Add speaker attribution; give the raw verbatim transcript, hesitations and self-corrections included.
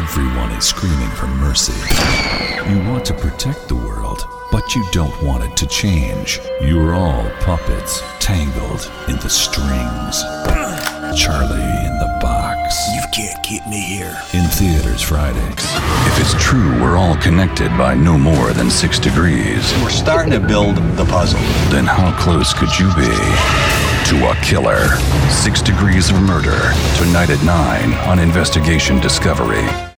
Speaker 1: Everyone is screaming for mercy. You want to protect the world, but you don't want it to change. You're all puppets, tangled in the strings. Charlie in the Box.
Speaker 2: You can't keep me here.
Speaker 1: In theaters Friday.
Speaker 3: If it's true we're all connected by no more than six degrees,
Speaker 2: We're starting to build the puzzle.
Speaker 3: then how close could you be to a killer? Six Degrees of Murder, tonight at nine on Investigation Discovery.